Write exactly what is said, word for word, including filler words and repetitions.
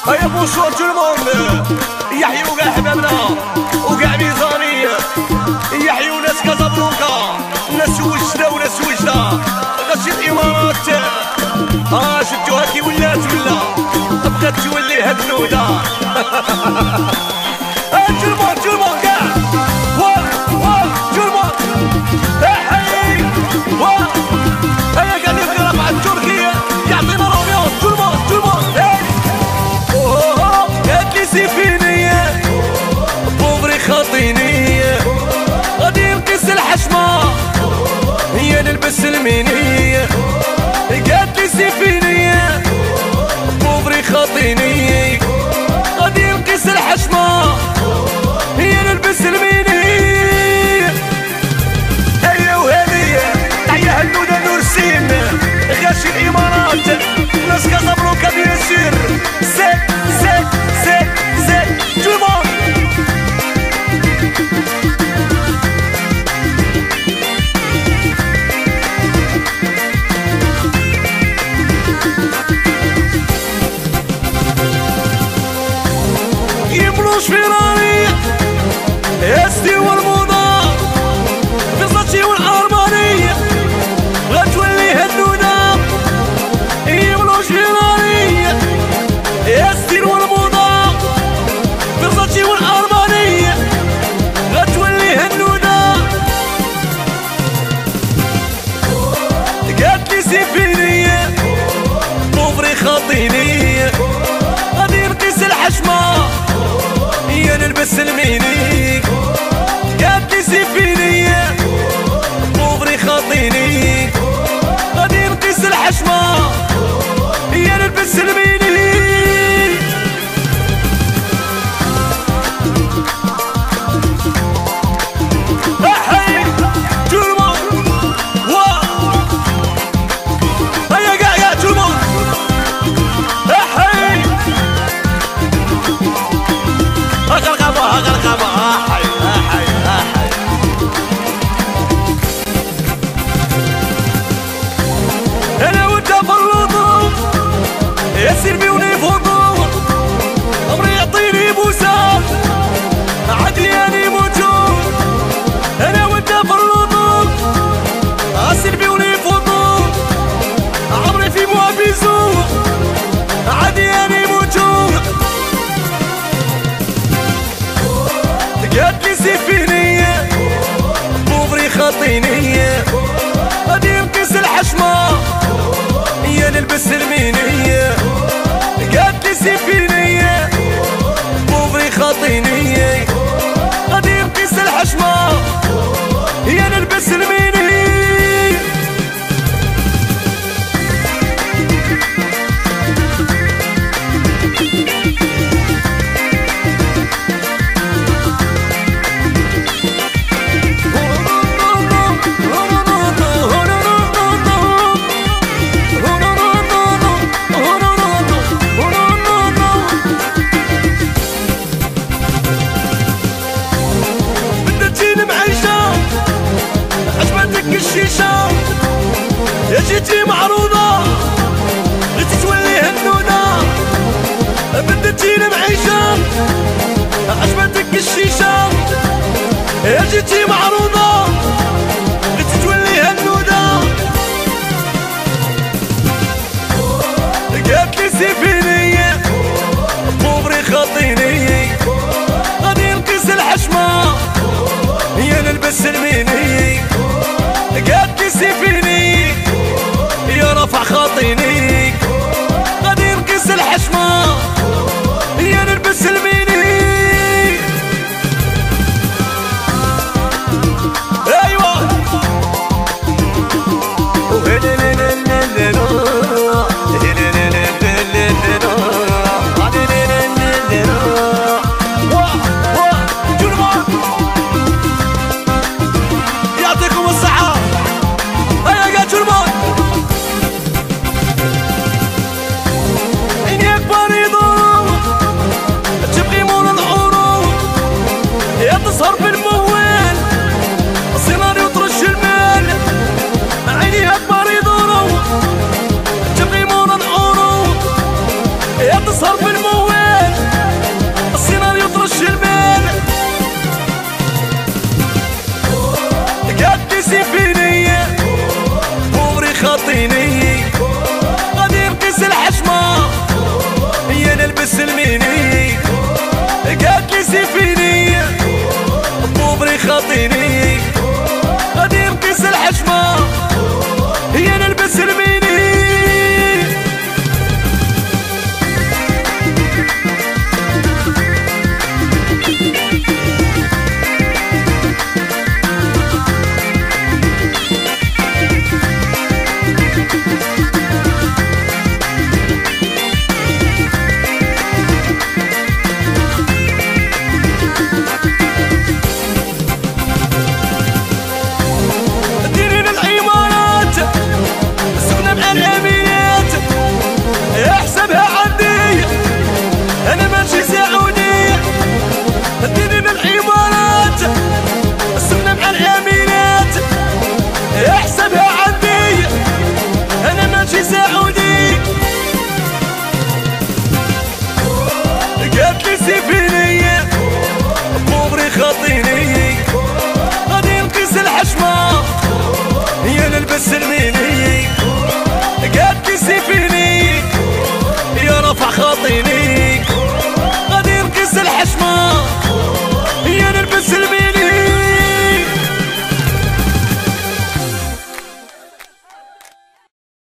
هيا بونسوار تو الموند، يحيوا كاع حبابنا وكاع ميزانية، يحيوا ناس كازابلانكا، ناس وجدة وناس وجدة، غاشي الإمارات. اه شفتوها كي ولات ولا بغات تولي هاد النودة. اه تو الموند تو الموند كاع واه واه تو الموند احي واه. هيا قاعد يضرب مع التركية يعطينا الأمبيونس تو الموند تو الموند. قالتلي سيفينية بوفري خاطينية غادي نقيس الحشمة هي نلبس المينية. قالتلي سيفينية بوفري خاطينية غادي نقيس الحشمة هي نلبس المينية. هيا وهذية تحية هالنودة نور سين غاشي الإمارات ناس كازابلانكا بيان سور. زيد زيد زيد زيد تو الموند. يملوش فيراري استي والموضة فيزاتشي والأرمانية غتولي هالنودة. يملوش فيراري استي والموضة فيزاتشي والأرمانية غتولي هالنودة. قالتلي سيفينية بوفري خاطينية غادي نقيس الحشمة هي نلبس الميني. قالتلي سيفينية بوفري خاطيني غادي نقيس الحشمة هي نلبس الميني. احي تو الموند واه. هيا كاع كاع تو الموند احي هاكا هاكا القمة احي احي احي. انا وانت فرطو يا سيربيوني فوطو عمري يعطيني بوسة عدياني موتو. انا وانت فرطو سيربيوني فوطو عمري في موا بيزو عدياني موتو. قالتلي سيفينية بوفري خاطينية غادي نقيس الحشمة هي نلبس المينية. قالتلي سيفينية بوفري خاطينية غادي نقيس الحشمة هي نلبس المينية. الشيشة يا جيتي معروضة غيتي تولي هالنودة. بدتي المعيشة عجبتك الشيشة يا جيتي معروضة غيتي تولي هالنودة. قالتلي سيفينية بوفري خاطيني غادي نقيس الحشمة هي نلبس الميني. قالتلي سيفيني يا رفع خاطيني غادي نقيس الحشمة هي نلبس الميني. ايوا يعطيكم الصحة. هيا قاعد تو الموند خاطيني غادي نقيس الحشمة هي نلبس الميني قالت لي سيفيني بوبري خاطيني غادي نقيس الحشمة هي نلبس الميني احسبها عندي انا ماشي سعودي اديني بالعبارات السنة مع الامينات احسبها عندي انا ماشي سعودي قالت لي سيفيني بوبري خاطيني غادي نقيس الحشمة هي نلبس الميني قالت لي سيفيني يا رفع خاطيني